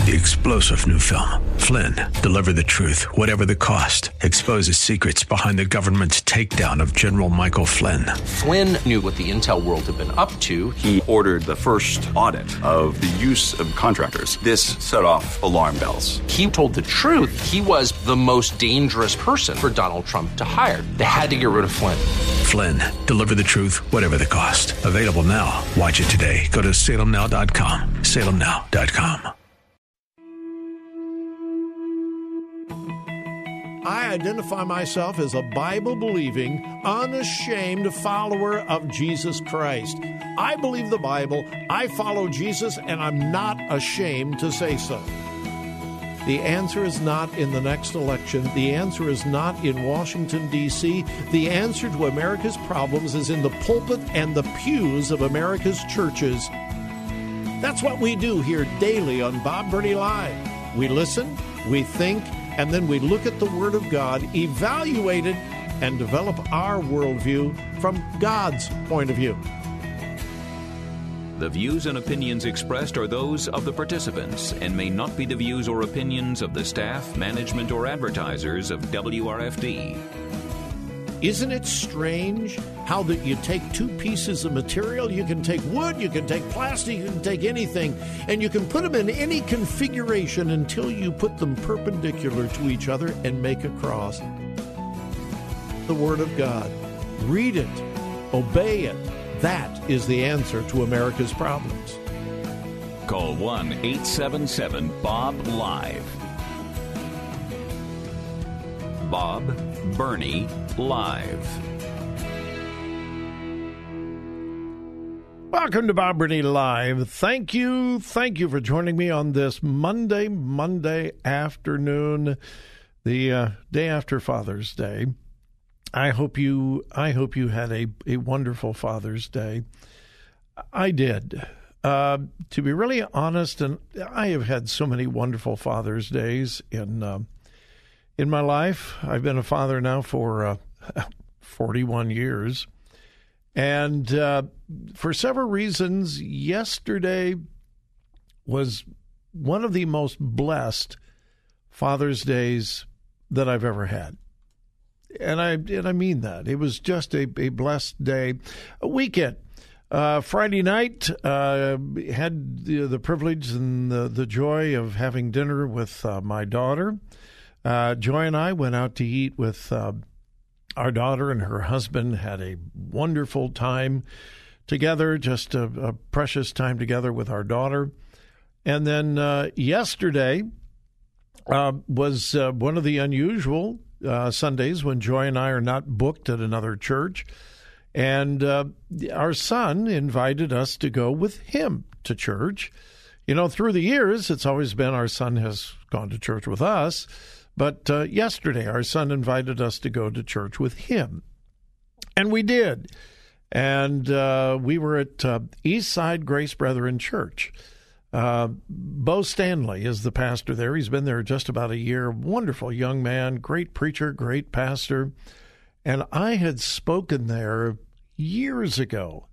The explosive new film, Flynn, deliver the truth, whatever the cost, exposes secrets behind the government's takedown of General Michael Flynn. Flynn knew what the intel world had been up to. He ordered the first audit of the use of contractors. This set off alarm bells. He told the truth. He was the most dangerous person for Donald Trump to hire. They had to get rid of Flynn. Flynn, deliver the truth, whatever the cost. Available now. Watch it today. Go to salemnow.com. salemnow.com. I identify myself as a Bible-believing, unashamed follower of Jesus Christ. I believe the Bible, I follow Jesus, and I'm not ashamed to say so. The answer is not in the next election. The answer is not in Washington, D.C. The answer to America's problems is in the pulpit and the pews of America's churches. That's what we do here daily on Bob Burney Live. We listen, we think, and then we look at the Word of God, evaluate it, and develop our worldview from God's point of view. The views and opinions expressed are those of the participants and may not be the views or opinions of the staff, management, or advertisers of WRFD. Isn't it strange how that you take two pieces of material, you can take wood, you can take plastic, you can take anything, and you can put them in any configuration until you put them perpendicular to each other and make a cross. The Word of God. Read it. Obey it. That is the answer to America's problems. Call 1-877-BOB-LIVE. Bob Burney Live. Welcome to Bob Burney Live. Thank you for joining me on this Monday afternoon, the day after Father's Day. I hope you had a wonderful Father's Day. I did. To be really honest, and I have had so many wonderful Father's Days in my life. I've been a father now for 41 years. And for several reasons, yesterday was one of the most blessed Father's Days that I've ever had. And I mean that. It was just a blessed day. A weekend. Friday night, had the privilege and the joy of having dinner with my daughter. Joy and I went out to eat with our daughter and her husband, had a wonderful time together, just a precious time together with our daughter. And then yesterday was one of the unusual Sundays when Joy and I are not booked at another church. And our son invited us to go with him to church. You know, through the years, it's always been our son has gone to church with us. But yesterday, our son invited us to go to church with him. And we did. And we were at Eastside Grace Brethren Church. Bo Stanley is the pastor there. He's been there just about a year. Wonderful young man, great preacher, great pastor. And I had spoken there years ago.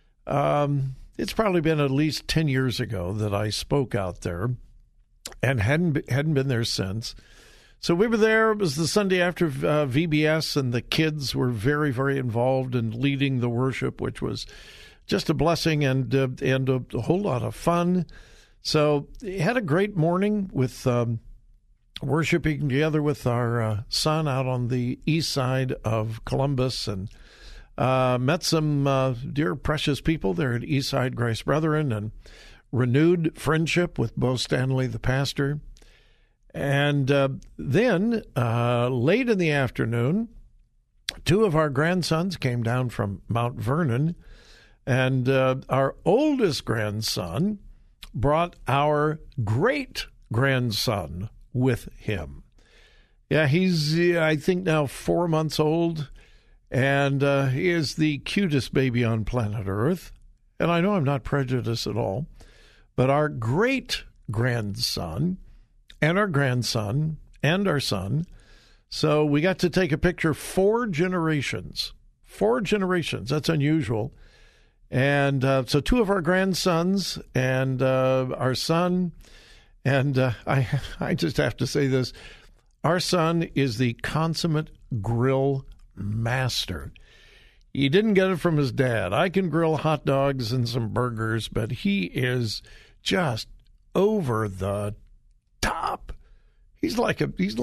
It's probably been at least 10 years ago that I spoke out there and hadn't been there since. So we were there. It was the Sunday after VBS, and the kids were very, very involved in leading the worship, which was just a blessing and a whole lot of fun. So had a great morning with worshiping together with our son out on the east side of Columbus, and met some dear, precious people there at Eastside Grace Brethren, and renewed friendship with Bo Stanley, the pastor. And then late in the afternoon, two of our grandsons came down from Mount Vernon, and our oldest grandson brought our great-grandson with him. Yeah, he's, I think, now 4 months old, and he is the cutest baby on planet Earth. And I know I'm not prejudiced at all, but our great-grandson and our grandson and our son. So we got to take a picture, 4 generations. 4 generations. That's unusual. And so 2 of our grandsons and our son. And I just have to say this. Our son is the consummate grill master. He didn't get it from his dad. I can grill hot dogs and some burgers, but he is just over the top. He's like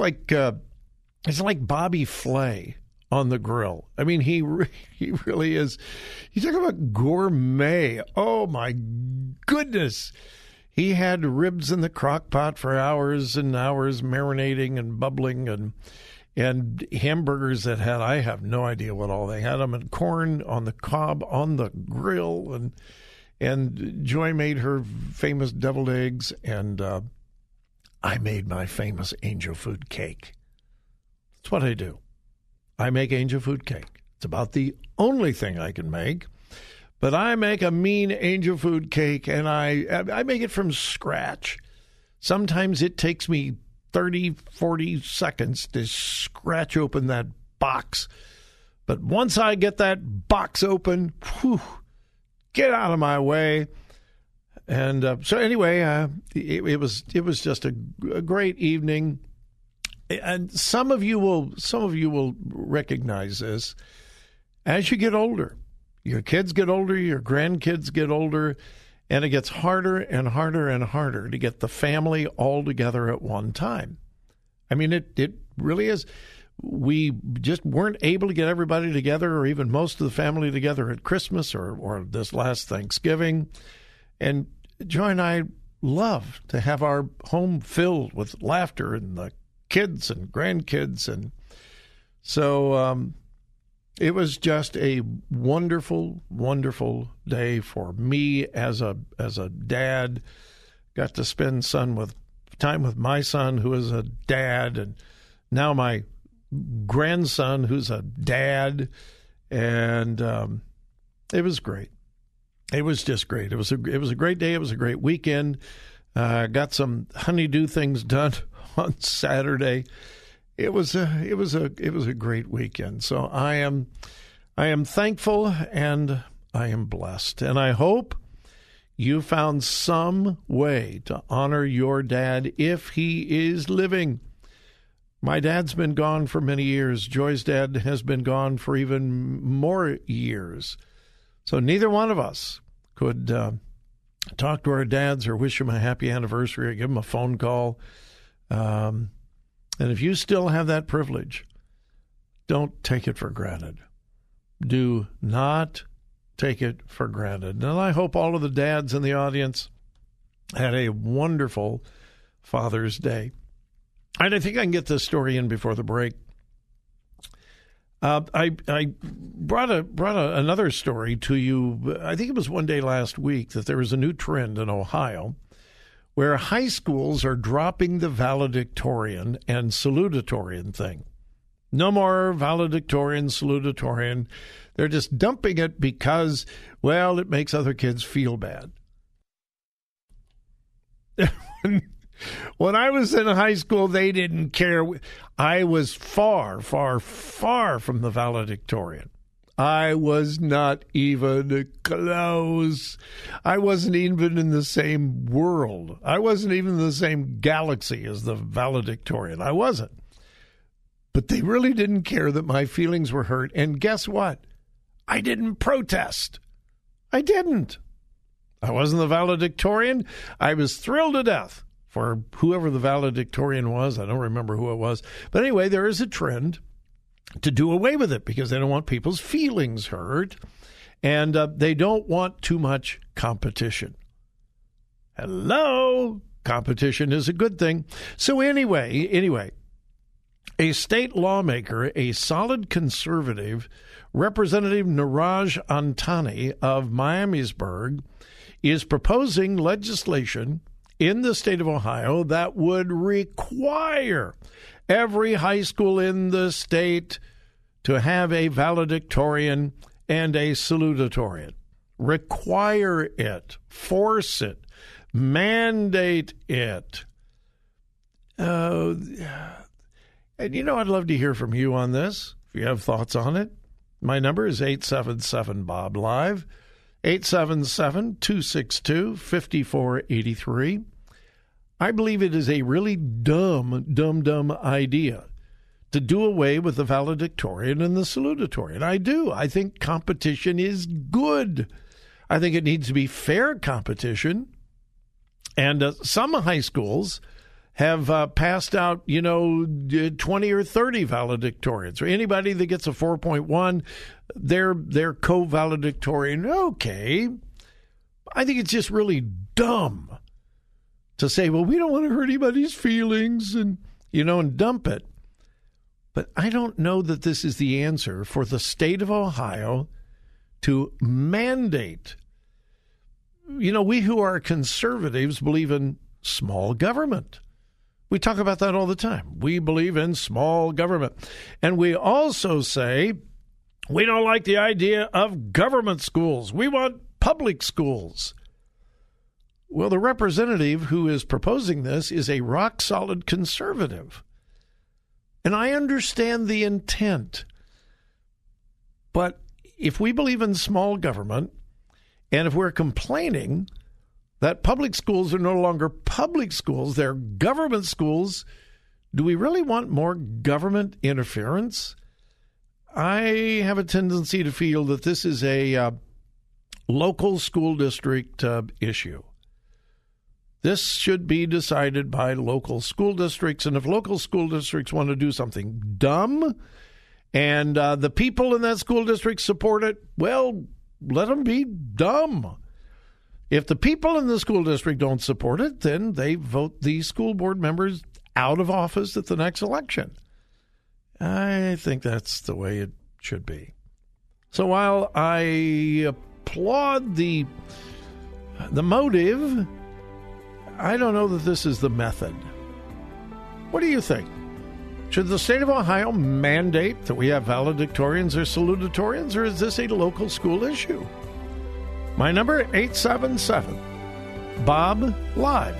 Bobby Flay on the grill. I mean, he really is. You talk about gourmet. Oh my goodness. He had ribs in the crock pot for hours and hours, marinating and bubbling, and hamburgers that had, I have no idea what all they had them, and corn on the cob on the grill, and Joy made her famous deviled eggs, and I made my famous angel food cake. That's what I do. I make angel food cake. It's about the only thing I can make. But I make a mean angel food cake, and I make it from scratch. Sometimes it takes me 30, 40 seconds to scratch open that box. But once I get that box open, whew, get out of my way. And so anyway, it was just a great evening. And some of you will recognize this as you get older. Your kids get older, your grandkids get older, and it gets harder and harder and harder to get the family all together at one time. I mean, it really is. We just weren't able to get everybody together, or even most of the family together at Christmas or this last Thanksgiving. And Joy and I love to have our home filled with laughter and the kids and grandkids. And so it was just a wonderful, wonderful day for me as a dad. Got to spend time with my son, who is a dad, and now my grandson, who's a dad, and it was great. It was just great. It was a great day. It was a great weekend. Got some honeydew things done on Saturday. It was a great weekend. So I am thankful and I am blessed, and I hope you found some way to honor your dad if he is living. My dad's been gone for many years. Joy's dad has been gone for even more years. So neither one of us could talk to our dads or wish them a happy anniversary or give them a phone call. And if you still have that privilege, don't take it for granted. Do not take it for granted. And I hope all of the dads in the audience had a wonderful Father's Day. And I think I can get this story in before the break. I brought another story to you. I think it was one day last week that there was a new trend in Ohio where high schools are dropping the valedictorian and salutatorian thing. No more valedictorian, salutatorian. They're just dumping it because, well, it makes other kids feel bad. When I was in high school, they didn't care. I was far, far, far from the valedictorian. I was not even close. I wasn't even in the same world. I wasn't even in the same galaxy as the valedictorian. I wasn't. But they really didn't care that my feelings were hurt. And guess what? I didn't protest. I didn't. I wasn't the valedictorian. I was thrilled to death for whoever the valedictorian was. I don't remember who it was. But anyway, there is a trend to do away with it because they don't want people's feelings hurt, and they don't want too much competition. Hello? Competition is a good thing. So anyway, a state lawmaker, a solid conservative, Representative Niraj Antani of Miamisburg, is proposing legislation in the state of Ohio that would require every high school in the state to have a valedictorian and a salutatorian. Require it, force it, mandate it. And I'd love to hear from you on this, if you have thoughts on it. My number is 877-BOB-LIVE, 877-262-5483. I believe it is a really dumb idea to do away with the valedictorian and the salutatorian. I do. I think competition is good. I think it needs to be fair competition. And some high schools have passed out, 20 or 30 valedictorians, or anybody that gets a 4.1, they're co-valedictorian. Okay. I think it's just really dumb to say, well, we don't want to hurt anybody's feelings and dump it. But I don't know that this is the answer for the state of Ohio to mandate. We who are conservatives believe in small government. We talk about that all the time. We believe in small government. And we also say we don't like the idea of government schools. We want public schools. Well, the representative who is proposing this is a rock-solid conservative. And I understand the intent. But if we believe in small government, and if we're complaining that public schools are no longer public schools, they're government schools, do we really want more government interference? I have a tendency to feel that this is a local school district issue. This should be decided by local school districts, and if local school districts want to do something dumb and the people in that school district support it, well, let them be dumb. If the people in the school district don't support it, then they vote the school board members out of office at the next election. I think that's the way it should be. So while I applaud the motive, I don't know that this is the method. What do you think? Should the state of Ohio mandate that we have valedictorians or salutatorians, or is this a local school issue? My number, 877-BOB-LIVE,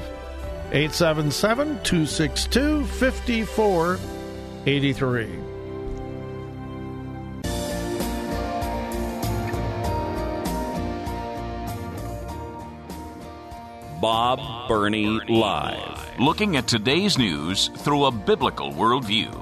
877-262-5483. Bob Burney Live. Looking at today's news through a biblical worldview.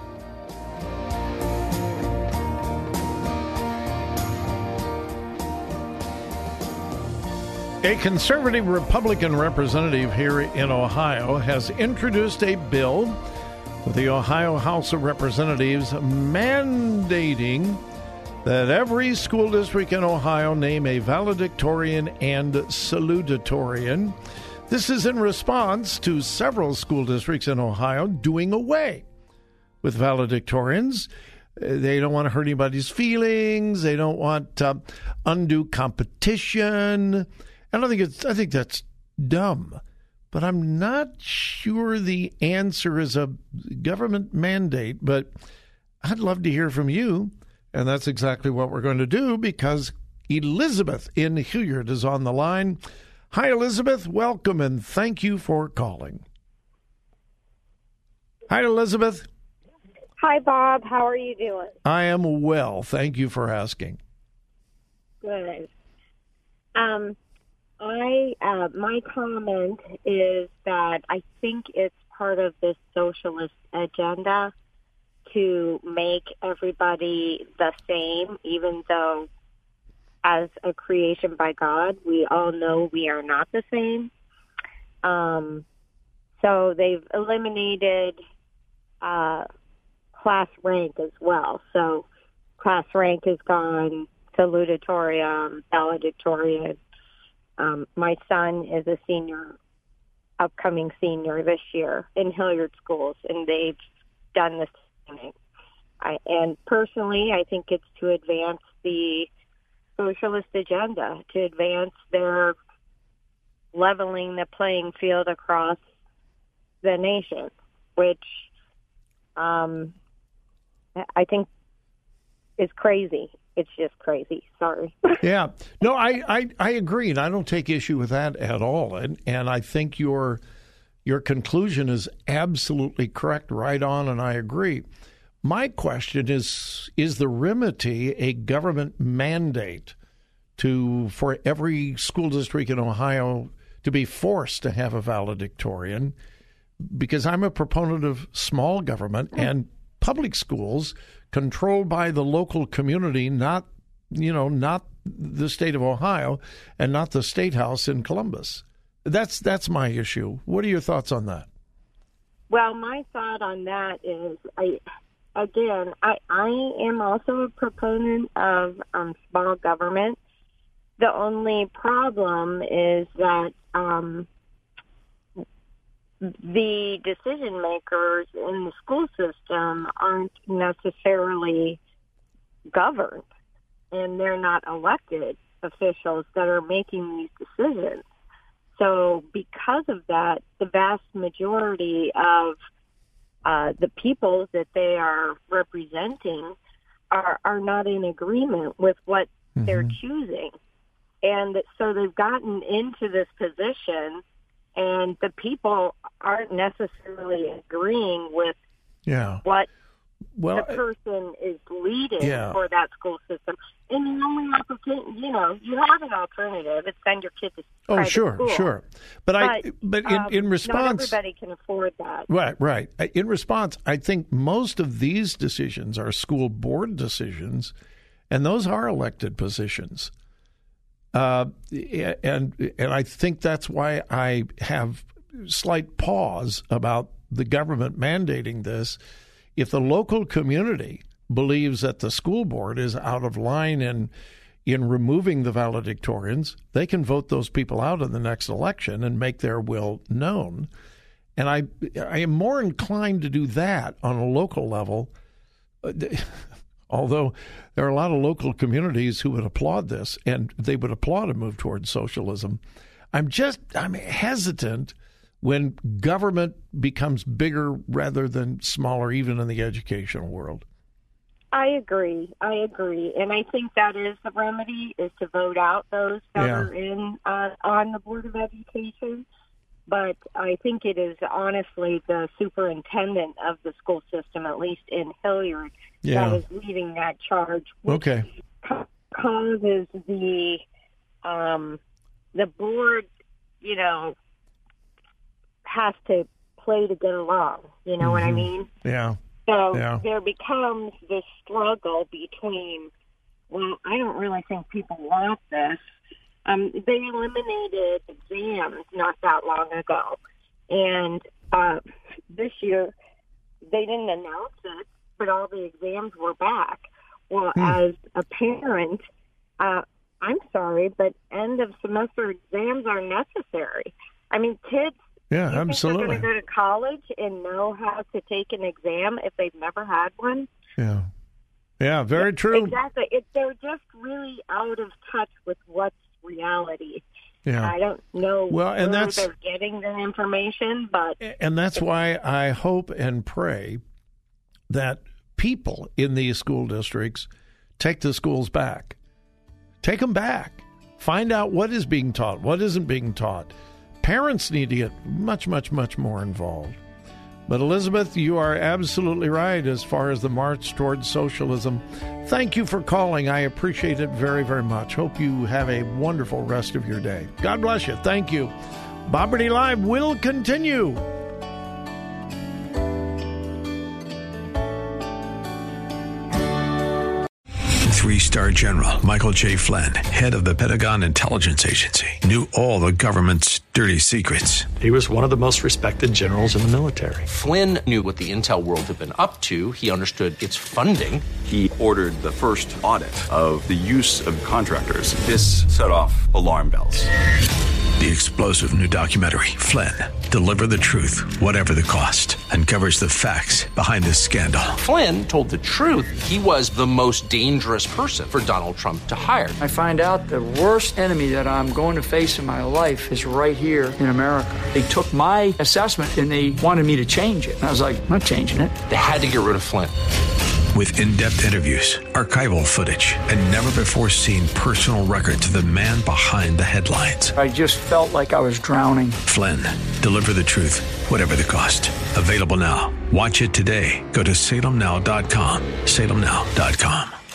A conservative Republican representative here in Ohio has introduced a bill to the Ohio House of Representatives mandating that every school district in Ohio name a valedictorian and salutatorian. This is in response to several school districts in Ohio doing away with valedictorians. They don't want to hurt anybody's feelings. They don't want undue competition. And I think that's dumb. But I'm not sure the answer is a government mandate. But I'd love to hear from you. And that's exactly what we're going to do, because Elizabeth in Hilliard is on the line. Hi, Elizabeth. Welcome, and thank you for calling. Hi, Elizabeth. Hi, Bob. How are you doing? I am well. Thank you for asking. Good. My comment is that I think it's part of this socialist agenda to make everybody the same, even though as a creation by God, we all know we are not the same. So they've eliminated class rank as well. So class rank is gone, salutatorian, valedictorian. My son is a upcoming senior this year in Hilliard schools, and they've done this. And personally, I think it's to advance the socialist agenda, to advance their leveling the playing field across the nation, which I think is crazy. It's just crazy. Sorry. Yeah. No, I agree, and I don't take issue with that at all. And I think your conclusion is absolutely correct, right on, and I agree. My question is the remedy a government mandate for every school district in Ohio to be forced to have a valedictorian, because I'm a proponent of small government and public schools controlled by the local community, not the state of Ohio and not the State House in Columbus. That's my issue. What are your thoughts on that? Well, my thought on that is, I am also a proponent of small government. The only problem is that the decision makers in the school system aren't necessarily governed, and they're not elected officials that are making these decisions. So because of that, the vast majority of the people that they are representing are not in agreement with what they're choosing. And so they've gotten into this position, and the people aren't necessarily agreeing with what the person is leading for that school system. And the only opportunity, you have an alternative. It's send your kid to private school. Sure. But in response, not everybody can afford that. Right. In response, I think most of these decisions are school board decisions, and those are elected positions. And I think that's why I have slight pause about the government mandating this. If the local community believes that the school board is out of line in removing the valedictorians, they can vote those people out in the next election and make their will known. And I am more inclined to do that on a local level, although there are a lot of local communities who would applaud this, and they would applaud a move towards socialism. I'm hesitant when government becomes bigger rather than smaller, even in the educational world. I agree. And I think that is the remedy, is to vote out those that are in on the Board of Education. But I think it is honestly the superintendent of the school system, at least in Hilliard, that is leading that charge. Which causes the board, has to play to get along. You know what I mean? Yeah. So there becomes this struggle between, well, I don't really think people want this. They eliminated exams not that long ago. And this year, they didn't announce it, but all the exams were back. Well, as a parent, I'm sorry, but end of semester exams are necessary. I mean, kids, absolutely, they're going to go to college and know how to take an exam if they've never had one. Yeah, very true. Exactly. They're just really out of touch with what's reality. Yeah. I don't know where they're getting their information, but... And that's why I hope and pray that people in these school districts take the schools back. Take them back. Find out what is being taught, what isn't being taught. Parents need to get much, much, much more involved. But Elizabeth, you are absolutely right as far as the march towards socialism. Thank you for calling. I appreciate it very, very much. Hope you have a wonderful rest of your day. God bless you. Thank you. Bob Burney Live will continue. Three-star General Michael J. Flynn, head of the Pentagon Intelligence Agency, knew all the government's dirty secrets. He was one of the most respected generals in the military. Flynn knew what the intel world had been up to. He understood its funding. He ordered the first audit of the use of contractors. This set off alarm bells. The explosive new documentary, Flynn, Deliver the Truth, Whatever the Cost, uncovers the facts behind this scandal. Flynn told the truth. He was the most dangerous person for Donald Trump to hire. I find out the worst enemy that I'm going to face in my life is right here in America. They took my assessment and they wanted me to change it. And I was like, I'm not changing it. They had to get rid of Flynn. With in-depth interviews, archival footage, and never-before-seen personal records of the man behind the headlines. I just felt like I was drowning. Flynn, Deliver the Truth, Whatever the Cost. Available now. Watch it today. Go to salemnow.com. salemnow.com.